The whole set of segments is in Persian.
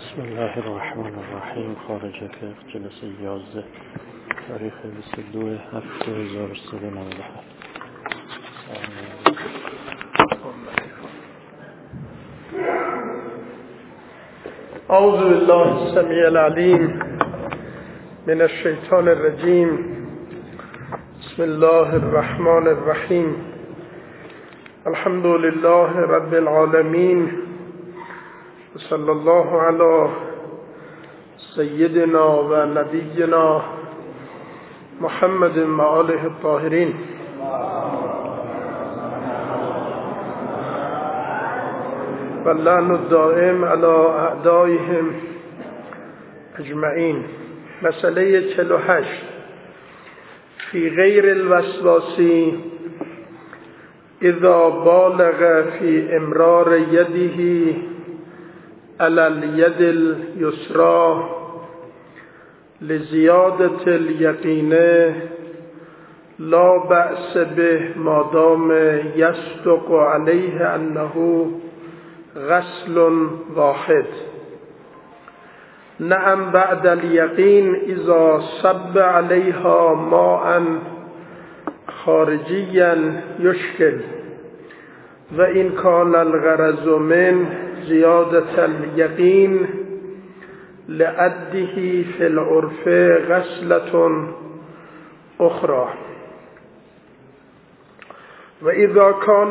بسم الله الرحمن الرحیم. خارج فقه جلسه 11 تاریخ 22/7/1397. اعوذ بالله السمیع العلیم من الشیطان الرجیم. بسم الله الرحمن الرحیم. الحمد لله رب العالمین و صلی الله علی سیدنا و نبینا محمد و آله الطاهرین. و اللعن الدائم علی اعدائهم اجمعین. مسئله 48. فی غیر الوسواسی اذا بالغ فی امرار یده علی الید الیسری لزیادة الیقین لا بأس به ما دام یصدق علیه انه غسل واحد. نعم بعد الیقین اذا صب علیها ماء خارجیا یشکل و این کان الغرض من زیادة الیقین لعده فی العرف غسلة اخرى. و اذا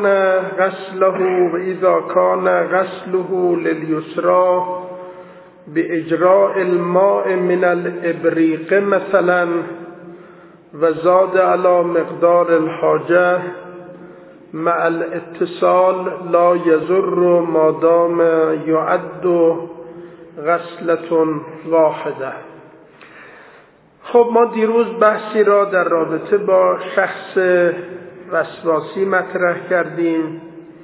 کان غسله للیسری باجراء الماء من الابریق مثلا و زاد علی مقدار الحاجه مع الاتصال لا یضر ما دام یعد غسلة واحده. خب ما دیروز بحثی را در رابطه با شخص وسواسی مطرح کردیم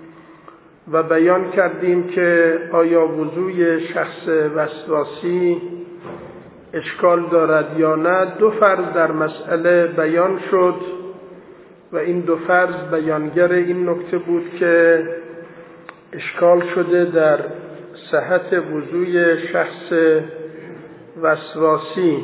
و بیان کردیم که آیا وضوء شخص وسواسی اشکال دارد یا نه. دو فرض در مسئله بیان شد و این دو فرض بیانگر این نکته بود که اشکال شده در صحت وضوء شخص وسواسی.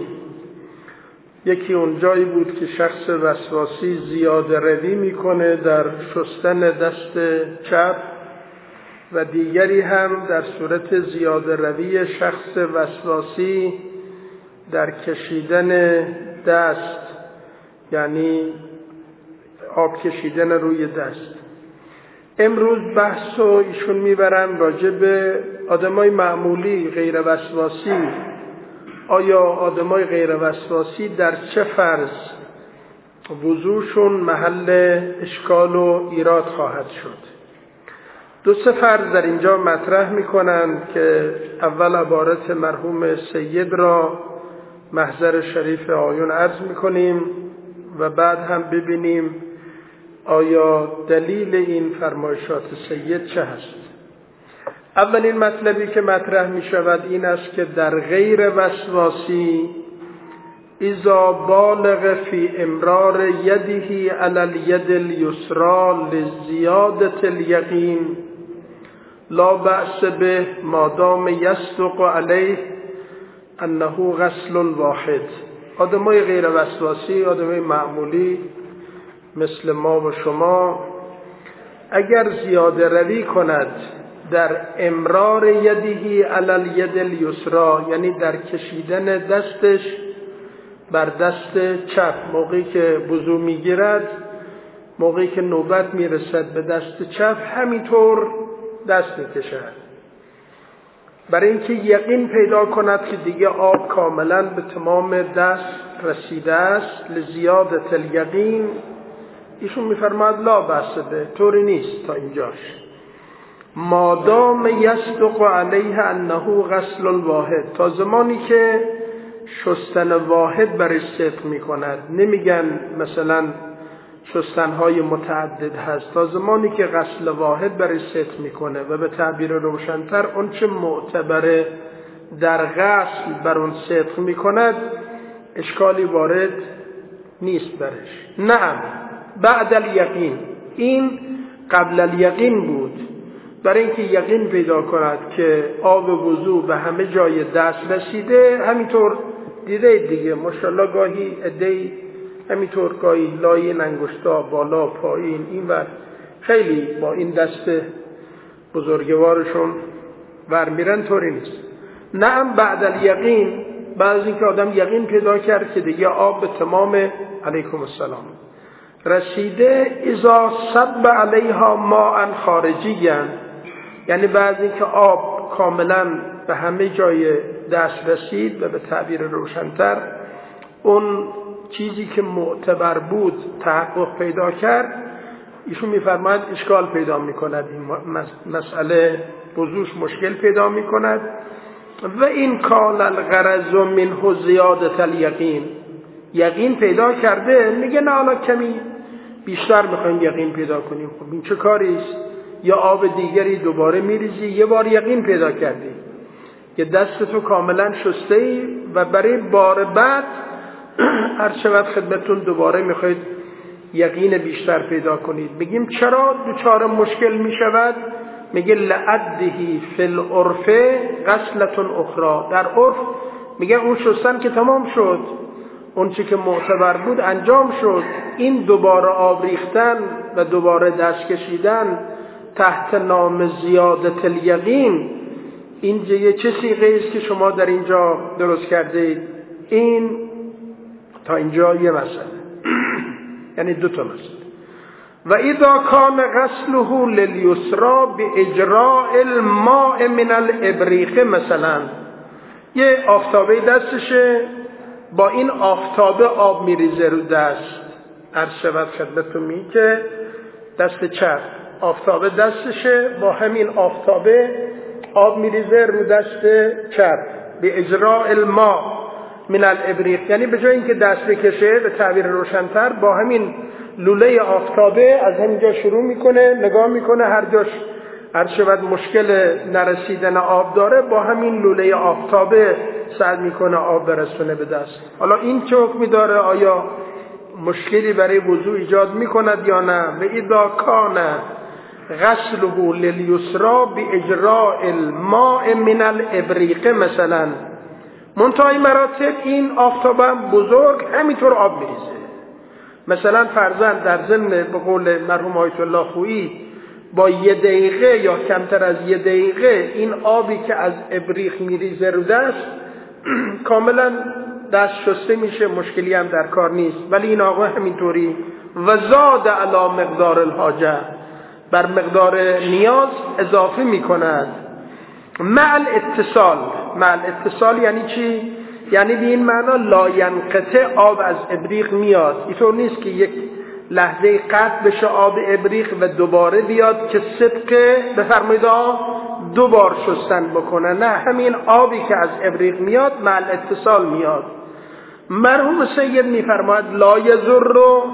یکی اونجایی بود که شخص وسواسی زیاده روی میکنه در شستن دست چپ و دیگری هم در صورت زیاده روی شخص وسواسی در کشیدن دست، یعنی آب کشیدن روی دست. امروز بحث رو ایشون میبرن راجع به آدمای معمولی غیر وسواسی. آیا آدمای غیر وسواسی در چه فرض وضوشون محل اشکال و ایراد خواهد شد؟ دو سه فرض در اینجا مطرح میکنن که اول عبارت مرحوم سید را محضر شریف آیون عرض میکنیم و بعد هم ببینیم آیا دلیل این فرمایشات سید چه هست. اولین مطلبی که مطرح می شود این است که در غیر وسواسی اذا بالغ فی امرار یده علی الید الیسری لزیادة الیقین لا بأس به ما دام یصدق علیه انه غسل واحد. آدمای غیر وسواسی، آدمای معمولی مثل ما و شما، اگر زیاده روی کند در امرار یده علی الید الیسری، یعنی در کشیدن دستش بر دست چپ موقعی که وضو میگیرد، موقعی که نوبت میرسد به دست چپ همینطور دست میکشد، برای اینکه یقین پیدا کند که دیگه آب کاملا به تمام دست رسیده است، لزیادة الیقین، ایشون میفرماد لا بأس به، طوری نیست تا اینجاش، مادام یصدق علیه انه غسل واحد، تا زمانی که شستن واحد برش صدق میکند. نمیگن مثلا شستنهای متعدد هست، تا زمانی که غسل واحد برش صدق میکنه و به تعبیر روشنتر اون چه معتبره در غسل بر اون صدق میکند اشکالی وارد نیست برش. نعم بعد الیقین، این قبل الیقین بود. برای اینکه یقین پیدا کند که آب وضو به همه جای دست رسیده. همینطور دیده دیگه ماشاءالله گاهی عده‌ای همینطور گاهی لای انگشتا بالا پایین این ور خیلی با این دست بزرگوارشون برمیرن، طوری نیست. نعم بعد الیقین، بعد از اینکه آدم یقین پیدا کرد که دیگه آب به تمام علیکم السلام رسیده، اذا صب علیها ماء خارجیا، یعنی بعد اینکه آب کاملا به همه جای دست رسید و به تعبیر روشن‌تر اون چیزی که معتبر بود تحقق پیدا کرد، ایشون میفرماید اشکال پیدا میکند، این مسئله وضوش مشکل پیدا میکند. و این کان الغرض منه زیادت الیقین، یقین پیدا کرده میگه نه حالا کمی بیشتر میخوایم یقین پیدا کنیم. خب این چه کاریست؟ یا آب دیگری دوباره میریزی، یه بار یقین پیدا کردی که دستتو کاملا شسته ای و برای بار بعد هر چقدر خدمتون دوباره میخواید یقین بیشتر پیدا کنید. میگیم چرا دچار مشکل میشود؟ میگه لعدهی فی العرف غسلة اخرى، در عرف میگه اون شستن که تمام شد، اون چی که معتبر بود انجام شد، این دوباره آب ریختن و دوباره دست کشیدن تحت نام زیادت الیقین، این چه صیغه است که شما در اینجا درست کرده اید؟ این تا اینجا یه مسئله یعنی دو تا مسئله. و اذا کان غسله للیسرا باجراء الماء من الابریق، مثلا یه آفتابه دستشه، با این آفتابه آب میریزه رو دست، عرض شود خدمتتون می که دست چپ آفتابه دستشه، با همین آفتابه آب میریزه رو دست چپ به اجراء الماء من الابریق، یعنی به جای اینکه دست بکشه به تعبیر روشن‌تر با همین لوله آفتابه از همینجا شروع میکنه، نگاه میکنه هر جاش هر شود مشکل نرسیدن آب داره، با همین لوله آفتابه سعی میکنه آب برسونه به دست. حالا این چه حکمی داره؟ آیا مشکلی برای وضو ایجاد میکند یا نه؟ و اذا کان غسله للیسرا باجراء الماء من الابریق، مثلا منتهای مراتب این آفتابه بزرگ همینطور آب میریزه. مثلا فرضاً در ضمن به قول مرحوم آیت الله خویی با 1 دقیقه یا کمتر از 1 دقیقه این آبی که از ابریق میریزه رو دست کاملا دست شسته میشه، مشکلی هم در کار نیست. ولی این آقا همینطوری و زاد علی مقدار الحاجه، بر مقدار نیاز اضافه میکند. مع الاتصال، مع الاتصال یعنی چی؟ یعنی به این معنا لا ینقطع آب از ابریق میاد، اینطور نیست که یک لحظه قطع بشه آب ابریق و دوباره بیاد که صدق بفرمایید دو بار شستن بکنه، نه همین آبی که از ابریق میاد مع الاتصال میاد. مرحوم سید میفرماید لا یضر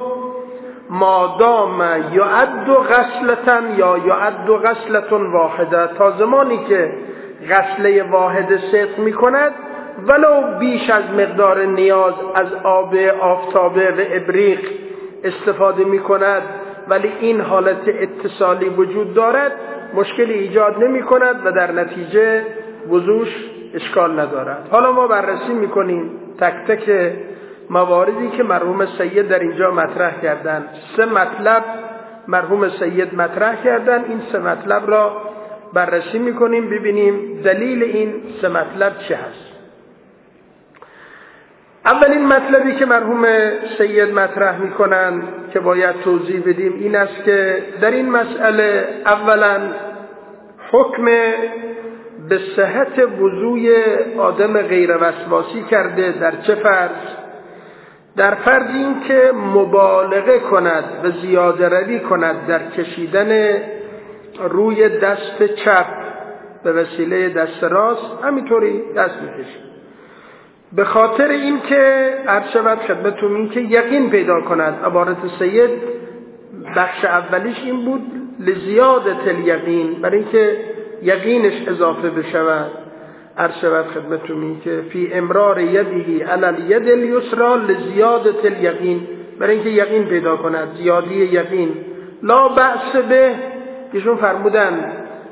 ما دام یعد غسلة یا یعد غسلة واحده، تا زمانی که غسله واحد صدق میکند ولو بیش از مقدار نیاز از آب آفتابه و ابریق استفاده میکند ولی این حالت اتصالی وجود دارد، مشکلی ایجاد نمی کند و در نتیجه وضوش اشکال ندارد. حالا ما بررسی میکنیم تک تک مواردی که مرحوم سید در اینجا مطرح کردن. 3 مطلب مرحوم سید مطرح کردن، این 3 مطلب را بررسی میکنیم ببینیم دلیل این 3 مطلب چه هست. اولین مطلبی که مرحوم سید مطرح میکنن که باید توضیح بدیم این است که در این مسئله اولا حکم به صحت وضوی آدم غیر وسواسی کرده. در چه فرض؟ در فرض این که مبالغه کند و زیاده روی کند در کشیدن روی دست چپ به وسیله دست راست، همینطوری دست میکشه به خاطر این که عرض شود خدمتتون این که یقین پیدا کند. عبارت سید بخش اولیش این بود لزیادت الیقین، برای اینکه یقینش اضافه بشود. عرض شود خدمتتون این که فی امرار یدهی علی الید الیسرا لزیادت الیقین، برای اینکه یقین پیدا کند، زیادی یقین. لا بأس به، ایشون فرمودن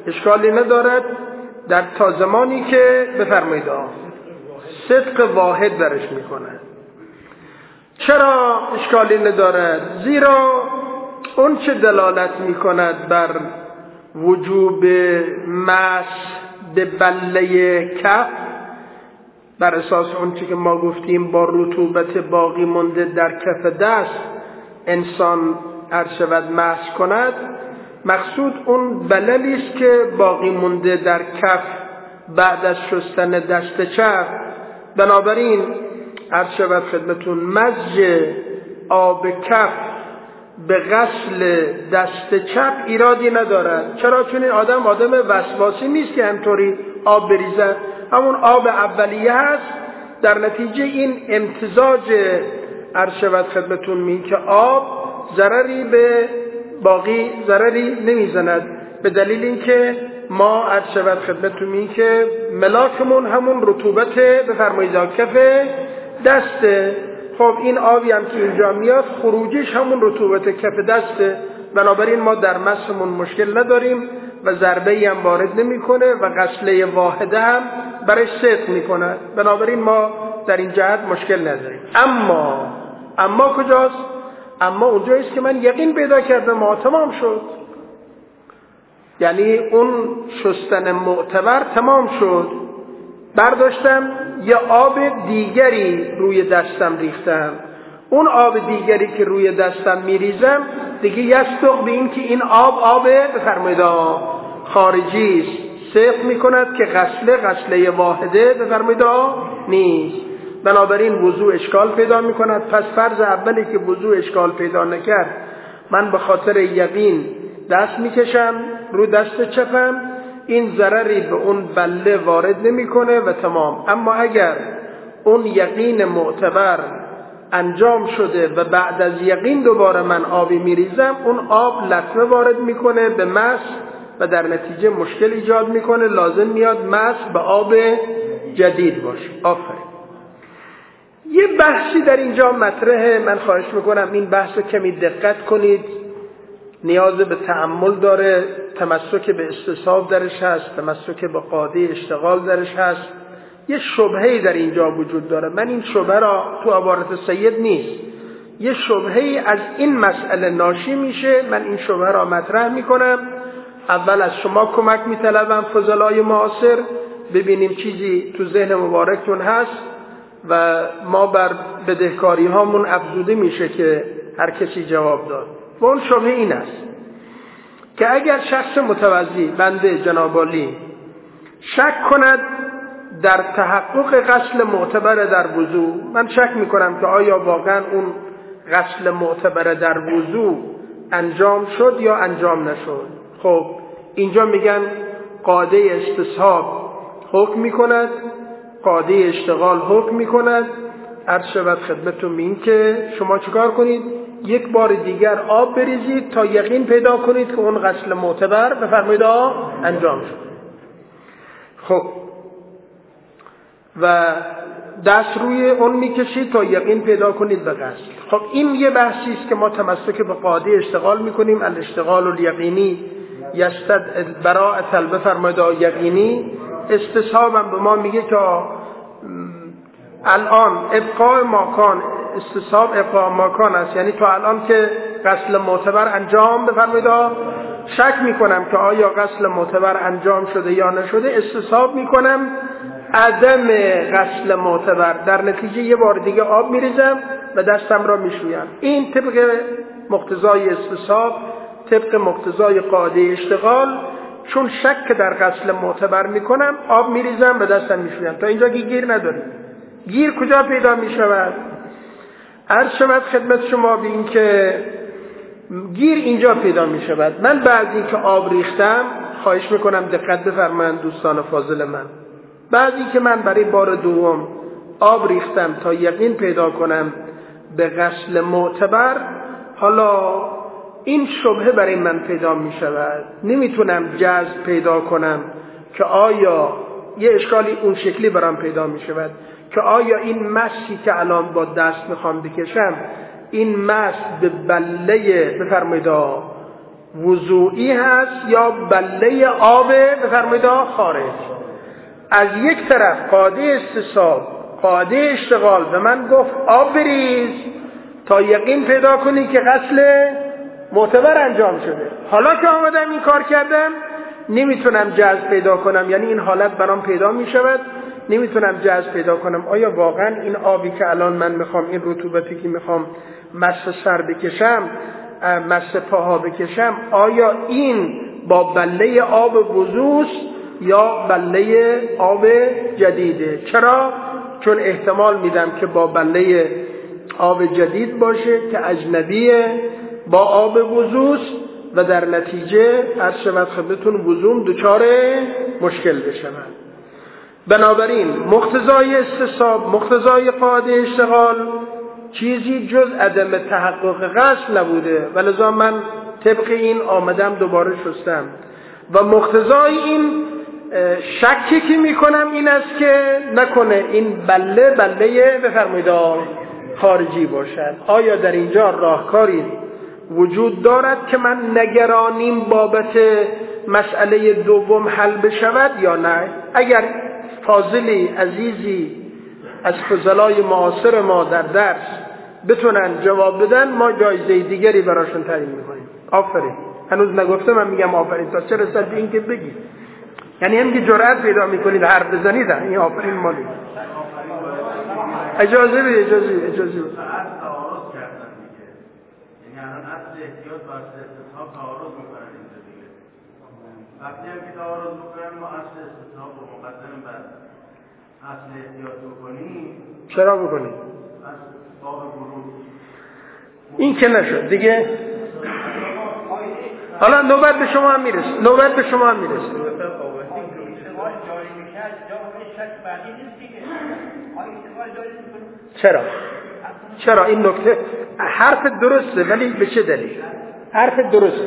اشکالی ندارد در تا زمانی که بفرمایید صدق واحد درش میکنه. چرا اشکالی ندارد؟ زیرا اون چه دلالت میکند بر وجوب مس به بله کف، بر اساس اون چه که ما گفتیم با رطوبت باقی مونده در کف دست انسان شود مس کند، مقصود اون بللی است که باقی مونده در کف بعد از شستن دست چپ. بنابراین شود خدمتون مزج آب کف به غسل دست چپ ایرادی ندارد. چرا؟ چون این آدم وسواسی نیست که همطوری آب بریزد، همون آب اولیه هست. در نتیجه این امتزاج شود خدمتون می که آب ضرری به باقی ضرری نمیزند، به دلیل اینکه ما شود خدمتون می که ملاکمون همون رطوبت بفرمایید کف دسته. خب این آبی هم که اینجا میاد خروجش همون رطوبت کف دسته، بنابراین ما در مسمون مشکل نداریم و ضربه‌ای هم وارد نمیکنه و غسله واحده هم برش صدق میکنه، بنابراین ما در این جهت مشکل نداریم. اما کجاست؟ اما اونجاییست که من یقین پیدا کردم تمام شد، یعنی اون شستن معتبر تمام شد، برداشتم یه آب دیگری روی دستم ریختم، اون آب دیگری که روی دستم میریزم دیگه یصدق به این که این آب بفرمایید خارجی است، صدق میکند که غسله واحده بفرمایید نیست. بنابراین وضوء اشکال پیدا میکند. پس فرض اولی که وضوء اشکال پیدا نکرد، من به خاطر یقین دست میکشم رو دست چپم، این ضرری به اون بله وارد نمیکنه و تمام. اما اگر اون یقین معتبر انجام شده و بعد از یقین دوباره من آبی میریزم، اون آب لطمه وارد میکنه به مس و در نتیجه مشکل ایجاد میکنه، لازم میاد مس به آب جدید باشه. آفرین. یه بحثی در اینجا مطرحه، من خواهش میکنم این بحث رو کمی دقت کنید، نیاز به تأمل داره. تمسک به استصحاب درش هست، تمسک به قاعده اشتغال درش هست. یه شبهه‌ای در اینجا وجود داره. من این شبهه را تو عبارت سید نیست، یه شبهه‌ای از این مسئله ناشی میشه. من این شبهه را مطرح میکنم. اول از شما کمک میطلبم فضلای معاصر، ببینیم چیزی تو ذهن مبارکتون هست و ما بر بدهکاری هامون افزوده میشه که هر کسی جواب داد. و اون شبهه این است که اگر شخص متوضی بنده جناب عالی شک کند در تحقق غسل معتبر در وضو، من شک میکنم که آیا واقعا اون غسل معتبر در وضو انجام شد یا انجام نشد. خب اینجا میگن قاعده استصحاب حکم میکند، قاعده اشتغال حکم میکند. عرض شود خدمتتون این که شما چیکار کنید؟ یک بار دیگر آب بریزید تا یقین پیدا کنید که اون غسل معتبر بفرمایید انجام شد. خب و دست روی اون میکشید تا یقین پیدا کنید به غسل. خب این یه بحثی است که ما تمسک به قاعده اشتغال میکنیم. الاشتغال الیقینی یستدعی براءة بفرمایید یقینی. استصحاب هم به ما میگه که الان ابقاء ماکان، استصحاب ابقاء ماکان است، یعنی تو الان که غسل معتبر انجام بفرمایید شک میکنم که آیا غسل معتبر انجام شده یا نشده، استصحاب میکنم عدم غسل معتبر، در نتیجه یه بار دیگه آب میریزم و دستم را میشویم. این طبق مقتضای استصحاب، طبق مقتضای قاعده اشتغال. چون شک در غسل معتبر میکنم آب میریزم و دستم میشویم. تا اینجا گیر نداریم. گیر کجا پیدا میشود؟ عرض شود خدمت شما به این که گیر اینجا پیدا میشود. من بعضی که آب ریختم، خواهش میکنم دقت بفرمایید دوستان فاضل من، بعضی که من برای بار دوم آب ریختم تا یقین پیدا کنم به غسل معتبر، حالا این شبهه برای من پیدا می شود، نمیتونم جزم پیدا کنم که آیا یه اشکالی اون شکلی برام پیدا می شود که آیا این مسی که الان با دست میخوام بکشم، این مس به بله بفرمایید وضوئی هست یا بله آب بفرمایید خارج. از یک طرف قاعده استصحاب، قاعده اشتغال به من گفت آب بریز تا یقین پیدا کنی که غسل معتبر انجام شده. حالا که آمدم این کار کردم نمیتونم جزم پیدا کنم، یعنی این حالت برام پیدا میشود، نمیتونم جزم پیدا کنم آیا واقعا این آبی که الان من میخوام، این رطوبتی که میخوام مس سر بکشم، مس پاها بکشم، آیا این با بله آب وضوء یا بله آب جدیده؟ چرا؟ چون احتمال میدم که با بله آب جدید باشه که اجنبیه با آب وضوء و در نتیجه هر شود خدمتون وضوء دچار مشکل بشه. بنابراین مقتضای استصحاب، مقتضای قاعده اشتغال چیزی جز عدم تحقق غسل نبوده و لذا من طبق این آمدم دوباره شستم و مقتضای این شکی که میکنم این است که نکنه این بله بفرمایید خارجی باشد. آیا در اینجا راهکاری وجود دارد که من نگرانیم بابت مسئله دوم حل بشود یا نه؟ اگر فاضلی عزیزی از فضلای معاصر ما در درس بتونن جواب بدن ما جایزه دیگری براشون تعیین میکنیم. آفرین. هنوز نگفته من میگم آفرین تا چه رسد به این که بگید، یعنی هم که جرأت پیدا میکنید حرف بزنید. این آفرین مالی. اجازه بده اجازه وقتی هم که تعارض بکنن ما اصل استثناء رو مقدم بر اصل احتیاط بکنیم. چرا بکنیم؟ از باب ورود این که نشد دیگه. حالا نوبت به شما هم میرسه. چرا این نکته حرف درسته ولی به چه دلیل؟ حرف درسته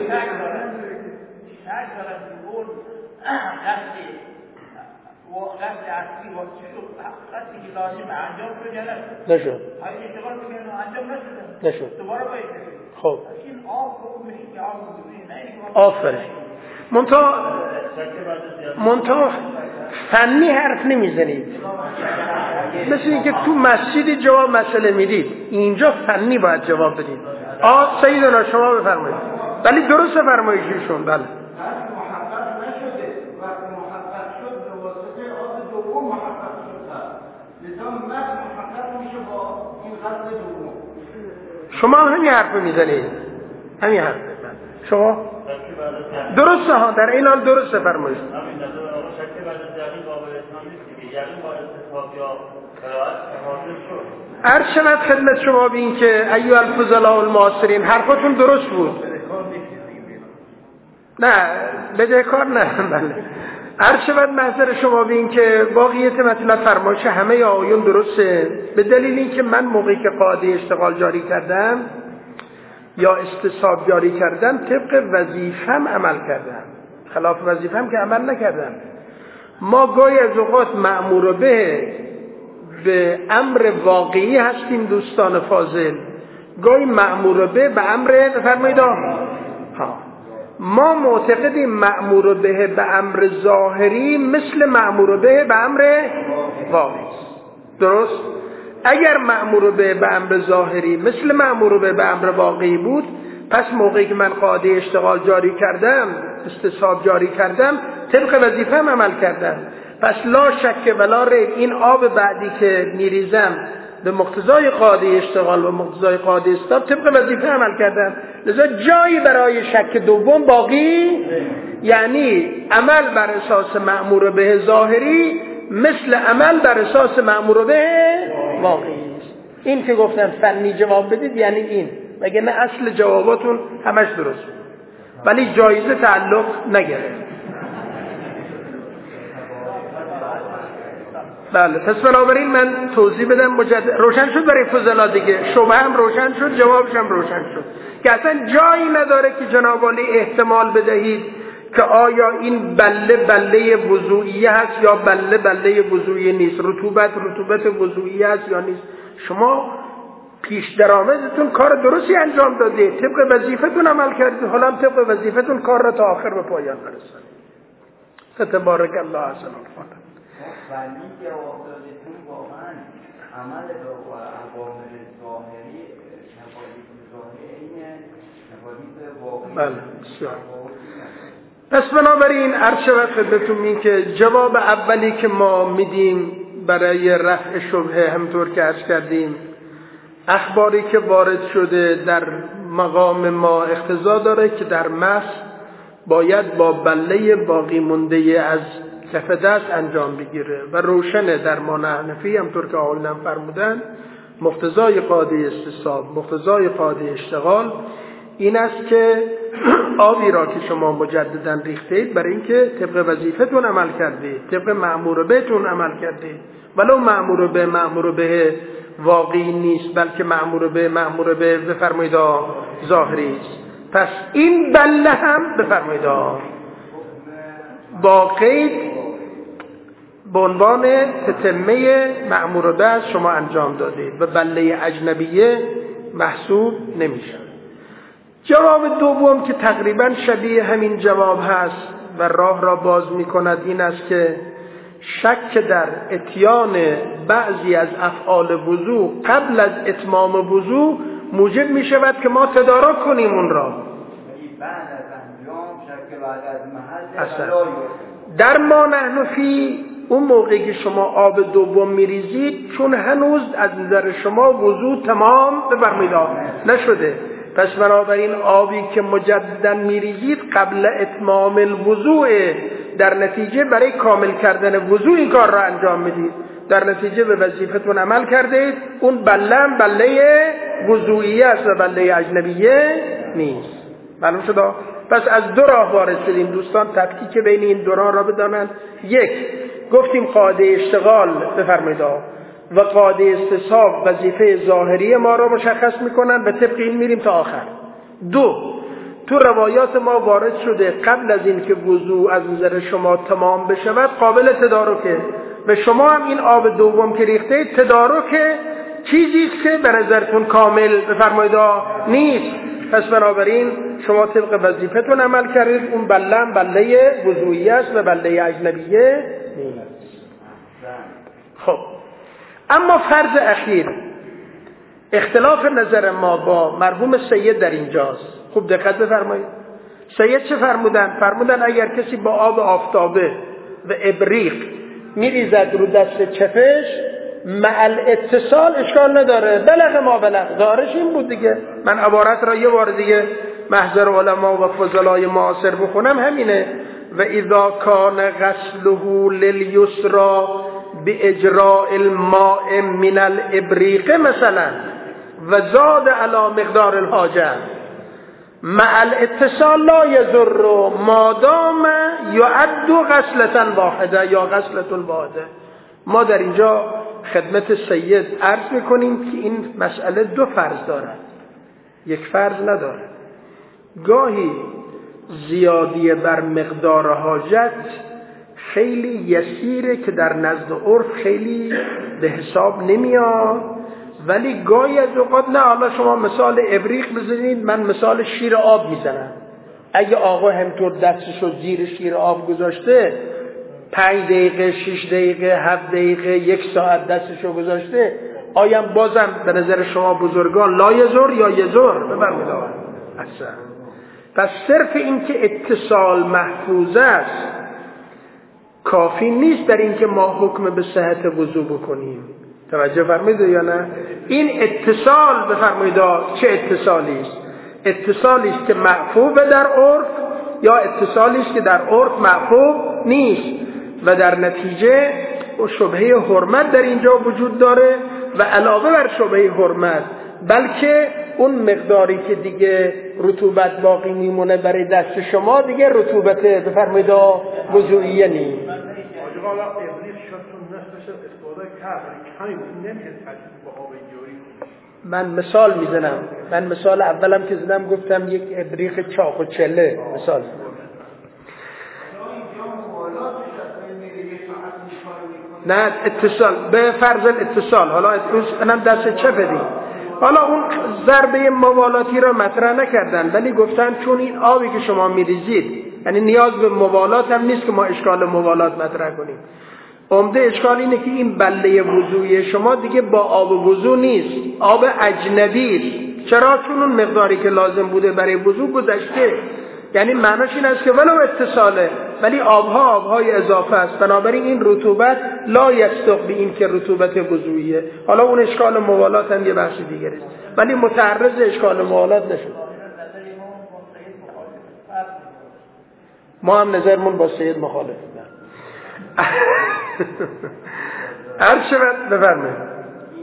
قصد اصلی و قصدی که لازم انجام شد نشد. اشتغال بکنن و انجام نشد. دوباره باید. خب این آب حکمش که آب بودی نه. آفرین. منتها فنی حرف نمیزنید. مثل اینکه تو مسجدی جواب مسئله میدید، اینجا فنی باید جواب بدید. سیدنا شما بفرمایید. ولی درست فرمایششون. بله شما همین حرف میزنید. همین حرف شما درسته ها، در این حال درسته فرمایید. عرض شود خدمت شما بین که ایها الفضلاء المعاصرین حرفتون درست بود. نه بدهکار نه. بله عرض شود محضر شما بین که واقعیت مطلب فرمایش همه آیون درسته، به دلیل این که من موقعی که قاعده اشتغال جاری کردم یا استصحاب جاری کردم طبق وظیفم عمل کردم، خلاف وظیفم که عمل نکردم. ما گاهی از اوقات مأمور به امر واقعی هستیم دوستان فاضل، گاهی مأمور به امر بفرمایید ما معتقدیم مأمور به امر ظاهری مثل مأمور به امر واقعی. درست؟ اگر مأمور به امر ظاهری مثل مأمور به امر واقعی بود، پس موقعی که من قاعده اشتغال جاری کردم، استصحاب جاری کردم، طبق وظیفه‌ام عمل کردم. پس لا شک ولا ریب این آب بعدی که میریزم به مقتضای قاعده اشتغال و مقتضای قاعده استصحاب طبق وظیفه عمل کردم، لذا جایی برای شک دوم باقی، یعنی عمل بر اساس مأمور به ظاهری مثل عمل بر اساس مأمور به واقعی است. این که گفتم فنی جواب بدید یعنی این، وگرنه اصل جواباتون همش درست، ولی جایزه تعلق نگرفت. بله پس بنابراین من توضیح بدم مجدد. روشن شد برای فضلا دیگه، شما هم روشن شد، جوابش هم روشن شد که اصلا جایی نداره که جناب عالی احتمال بدهید که آیا این بله وضوئیه هست یا بله وضوئیه نیست، رطوبت وضوئیه هست یا نیست. شما پیش درآمدتون کار درستی انجام داده، طبق وظیفتون عمل کردید، حالا هم طبق وظیفتون کار را تا آخر به پایان برسانید. فتبارک الله احسن الخالقین. ولی که افتادتون واقعا عمل با عوامل ظاهری شفایت ظاهری اینه شفایت واقعی. بله بسیار. پس بنابراین عرض شود خدمتتون این که جواب اولی که ما میدیم برای رفع شبهه همطور که عرض کردیم، اخباری که وارد شده در مقام ما اقتضا داره که در مس باید با بله باقی مونده از کف دست انجام بگیره و روشنه در ما حنفی همطور که آقایان فرمودن مقتضای قاعده استصحاب، مقتضای قاعده اشتغال این است که آبی را که شما مجددا ریختید برای اینکه طبق وظیفتون عمل کردید، طبق مأمور بهتون عمل کردید، ولو مأمور به واقعی نیست بلکه مأمور به بفرمایید ظاهری است. پس این بله هم بفرمایید با قید به عنوان تتمه مأمور به شما انجام دادید و بله اجنبیه محسوب نمیشه. جواب دوم که تقریبا شبیه همین جواب هست و راه را باز می کند این است که شک در اتیان بعضی از افعال وضو قبل از اتمام وضو موجب می شود که ما تدارک کنیم اون را. بعد از انجام شک بعد از محل در ما نحن فی اون موقعی که شما آب دوم میریزید چون هنوز از نظر شما وضو تمام بفرمایید نشده، پس بنابراین آبی که مجددا میریزید قبل اتمام الوضوء، در نتیجه برای کامل کردن وضوء این کار را انجام میدید، در نتیجه به وظیفتون عمل کردید. اون بله وضوئیه است و بله اجنبیه نیست. معلوم شد؟ پس از دو راه وارد شدیم دوستان، تفکیک بین این دو راه را بدانند. یک، گفتیم قاعده اشتغال بفرمایید و قاعده استصحاب وظیفه ظاهری ما را مشخص میکنن و طبق این میریم تا آخر. دو، تو روایات ما وارد شده قبل از این که وضو از نظر شما تمام بشود قابل تدارکه و شما هم این آب دوم که ریختید تدارک چیزی که به نظرتون کامل بفرمایید نیست. پس بنابراین شما طبق وظیفتون عمل کردید، اون بله وضوئی است و بله اجنبیه نیست. خب اما فرض اخیر اختلاف نظر ما با مرحوم سید در اینجاست. خوب دقت بفرمایید. سید چه فرمودن؟ فرمودن اگر کسی با آب آفتابه و ابریق میریزد رو دست چپش مع الاتصال اشکال نداره، بلغ ما بلغ، دارش این بود دیگه. من عبارت را یه بار دیگه محضر علما و فضلای معاصر بخونم همینه. و اذا کان غسله للیسرا باجراء الماء من الابریق مثلا و زاد علی مقدار الحاجه مع الاتصال لا یضر مادام یعد غسلة واحده یا غسلة واحده. ما در اینجا خدمت سید عرض میکنیم که این مسئله دو فرض دارد، یک فرض ندارد. گاهی زیادی بر مقدار حاجت خیلی یسیره که در نزد عرف خیلی به حساب نمیاد، ولی گاهی از اوقات نه. حالا شما مثال ابریق بزنید، من مثال شیر آب میزنم. اگه آقا همطور دستشو زیر شیر آب گذاشته 5 دقیقه 6 دقیقه 7 دقیقه 1 ساعت دستشو گذاشته، آیا بازم به نظر شما بزرگان لا یزور یا یزور؟ بفرمایید اصلا. پس صرف این که اتصال محفوظ است کافی نیست در این که ما حکم به صحت وضو بکنیم. توجه فرمایید یا نه؟ این اتصال بفرمایید چه اتصالی است؟ اتصالی است که معفوف در عرف یا اتصالی است که در عرف معفوف نیست و در نتیجه شبهه حرمت در اینجا وجود داره و علاوه بر شبهه حرمت بلکه اون مقداری که دیگه رطوبت باقی میمونه برای دست شما دیگه رطوبت بفرمایید وضوئیه نیست. من مثال میزنم. من مثال اولم که زدم گفتم یک ابریق چاق و چله مثال. نه اتصال به فرض اتصال. حالا اینم دست چپ دی حالا اون ضربه موالاتی را مطرح نکردن، ولی گفتن چون این آبی که شما میریزید یعنی نیاز به موالات هم نیست که ما اشکال موالات مطرح کنیم. عمده اشکال اینه که این بله وضوئی شما دیگه با آب وضو نیست، آب اجنبی است. چرا؟ چون اون مقداری که لازم بوده برای وضو گذشته. یعنی معناش این است که ولو اتصاله ولی آبهای اضافه است، بنابراین این رطوبت لا یصدق به این که رطوبت وضوئیه. حالا اون اشکال موالات هم یه بحث دیگه است، ولی متعرض اشکال موالات نشد. ما هم نظرمون با سید مخالف. هر شود بفرمایید.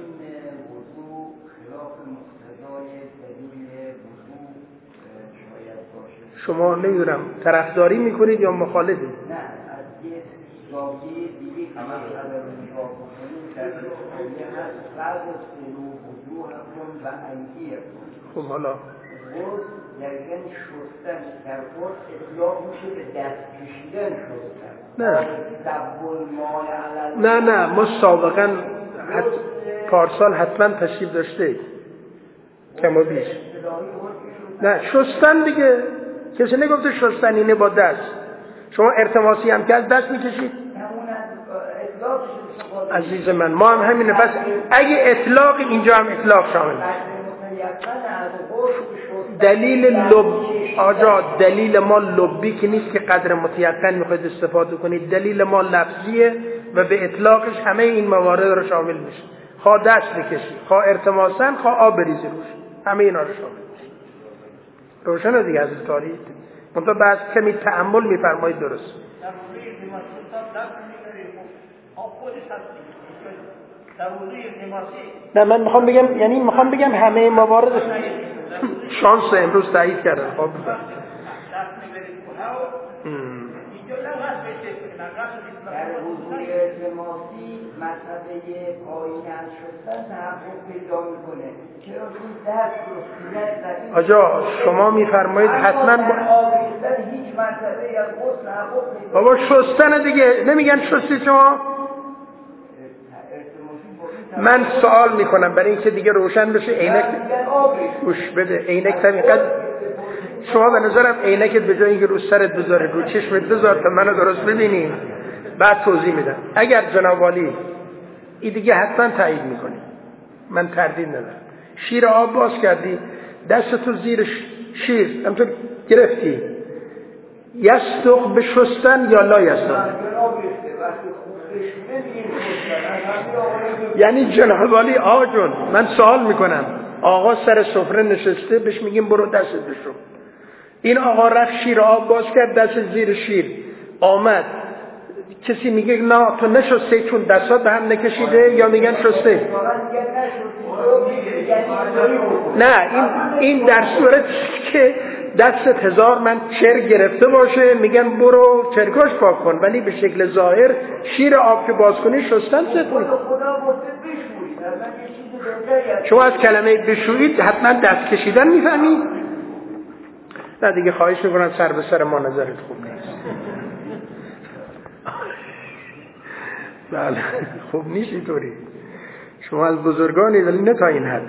شما نمیدونم طرفداری میکنید یا مخالفید؟ نه، از یه زاویه دیگه که اگر نگاه بکنید در این هست بعض سلو وضوح کن و انگیه کن. خب حالا دقیقاً شستن در خود اطلاق میشه به دست کشیدن شستن. نه ما سابقا پارسال حتما تشریف داشته کم و بیش. نه شستن دیگه، کسی نگفته شستن اینه با دست. شما ارتماسی هم که از دست میکشید عزیز من، ما هم همینه. پس اگه اطلاق اینجا هم اطلاق شامل دلیل ما لبی که نیست که قدر متیقن میخواید استفاده کنید، دلیل ما لفظیه و به اطلاقش همه این موارد رو شامل میشه. خواه دست بکشید، خواه ارتماسن، خواه آب بریزی روش، همه اینا رو شامل میشه. روشنه دیگه از تاریخ. منطقه بعض کمی تأمل میفرمایید درست. نه من میخوام بگم همه موارد شانس امروز تایید کردن. خب در وضوع التماسی مسئله پایین از شستن تحقق پیدا میکنه. چرا چون دست رو آجا شما میفرمایید حتما هیچ مسئله از غسل تحقق پیدا. بابا شستن دیگه نمیگن شستی شما. من سوال میکنم برای اینکه دیگه روشن بشه. عینک گوش بده، عینک اینقدر شما به نظرم عینکت به جای اینکه رو سرت بذاره رو چشمت بذار تا منو درست ببینی، بعد توضیح میدم. اگر جناب والی این دیگه حتما تایید میکنی، من تردید ندارم. شیر آب باز کردی، دستتو زیر شیر همطور گرفتی، یصدق به شستن یا لا یصدق؟ یعنی جناب والی آقا جون من سوال میکنم، آقا سر سفره نشسته بهش میگیم برو دستت بشو، این آقا رفت شیر آب باز کرد دست زیر شیر آمد، کسی میگه نه تو نشسته چون دستات به هم نکشیده یا میگن شسته؟ نه این در صورت که دستت 1000 من چرک گرفته باشه میگن برو چرکاش پاک کن، ولی به شکل ظاهر شیر آب که باز کنی شستن ست. شما از کلمه بشویید حتما دست کشیدن میفهمید؟ نه دیگه خواهش میکنم سر به سر ما نظرت خوب نیست. بله خوب نیست اینطوری، شما از بزرگانی ولی نه تا این حد.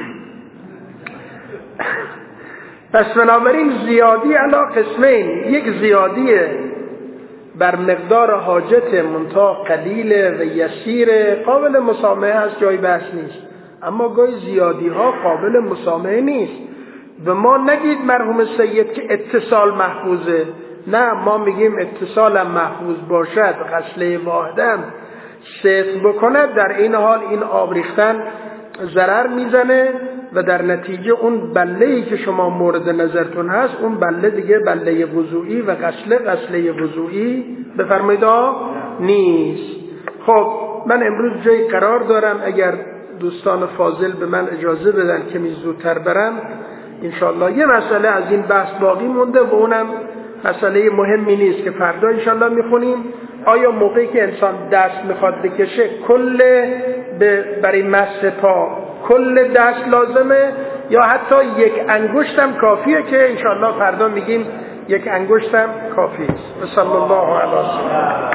پس بنابراین زیادی علا قسمین، یک زیادی بر مقدار حاجت منتها قلیل و یسیر قابل مسامحه است، جای بحث نیست، اما گاهی زیادی ها قابل مسامحه نیست. و ما نگید مرحوم سید که اتصال محفوظه، نه ما میگیم اتصال هم محفوظ باشد، غسله واحدم صدق بکنه، در این حال این آب ریختن ضرر میزنه و در نتیجه اون بله‌ای که شما مورد نظرتون هست اون بله دیگه بله وضوئی و غسله وضوئی بفرمایید نیست. خب من امروز جای قرار دارم، اگر دوستان فاضل به من اجازه بدن که زودتر برم انشالله. یه مسئله از این بحث باقی مونده و اونم مسئله مهمی نیست که فردا انشالله میخونیم. آیا موقعی که انسان دست میخواد بکشه کل برای مسح پا کل دست لازمه یا حتی یک انگشتم کافیه که انشالله فردا میگیم یک انگشتم کافی است. صلی الله علیه وسلم.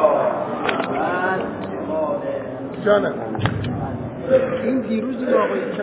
جانم این دیروز این آقایی